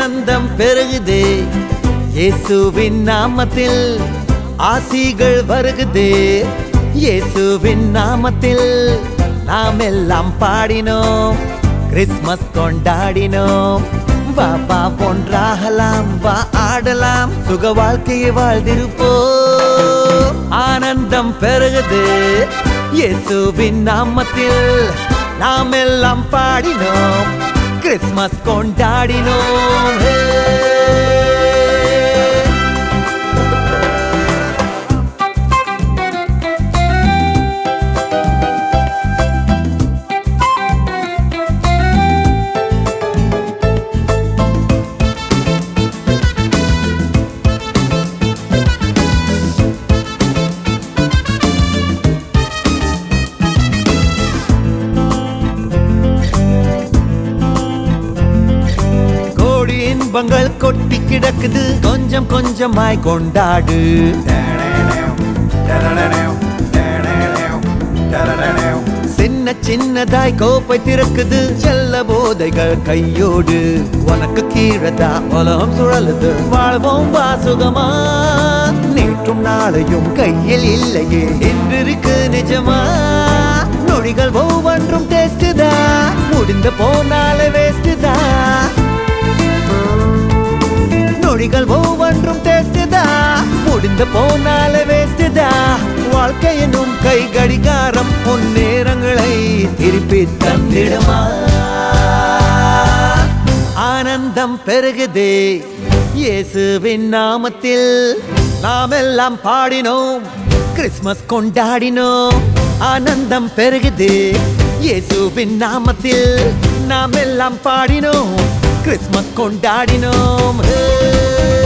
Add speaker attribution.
Speaker 1: ஆனந்தம் பெருகுதே இயேசுவின் நாமத்தில் ஆசிகள் வருகுதே இயேசுவின் நாமத்தில் நாம் எல்லாம் பாடினோம் கிறிஸ்மஸ் கொண்டாடினோம் வா வா ஒன்றாகலாம் வா ஆடலாம் சுக வாழ்க்கையை வாழ்ந்திருப்போம் ஆனந்தம் பெருகுது இயேசுவின் நாமத்தில் நாம் எல்லாம் பாடினோம் கிறிஸ்மஸ் கொண்டாடினோம் இன்பங்கள் கொட்டி கிடக்குது கொஞ்சம் கொஞ்சமாய் கொண்டாடு சின்ன சின்னதாய் கோப்பை திறக்குது செல்ல போதைகள் கையோடு உனக்கு கீழதா உலகம் சுழலுது வாழ்வோம் வாசுகமா நேற்றும் நாளையும் கையில் இல்லையே என்றிருக்கு நிஜமா நொடிகள் ஒவ்வொன்றும் டேஸ்டுதா முடிந்த போனாலே வேஸ்டுதா நொடிகள் ஒவ்வொன்றும் டேஸ்டுதா முடிந்து போனால வேஸ்டுதா வாழ்க்கை எனும் கை கடிகாரம் உன் நேரங்களை திருப்பி தந்திடுமா ஆனந்தம் பெருகுதே இயேசுவின் நாமத்தில் நாம் எல்லாம் பாடினோம் கிறிஸ்மஸ் கொண்டாடினோம் ஆனந்தம் பெருகுதே இயேசுவின் நாமத்தில் நாம் எல்லாம் பாடினோம் கிறிஸ்மஸ் கொண்டாடினோம்